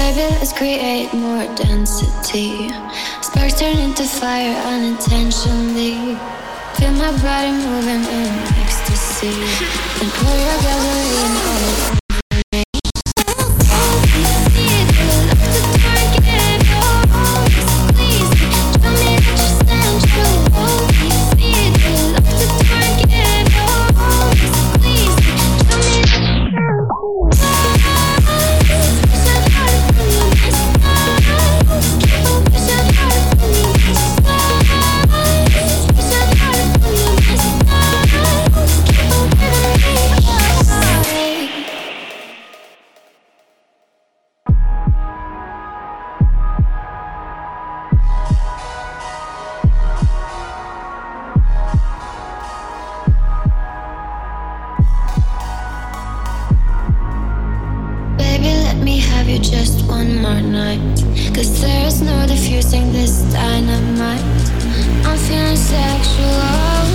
Baby, let's create more density. Sparks turn into fire unintentionally. Feel my body moving in ecstasy. And pour your gasoline all over. Just one more night, 'cause there is no diffusing this dynamite. I'm feeling sexual.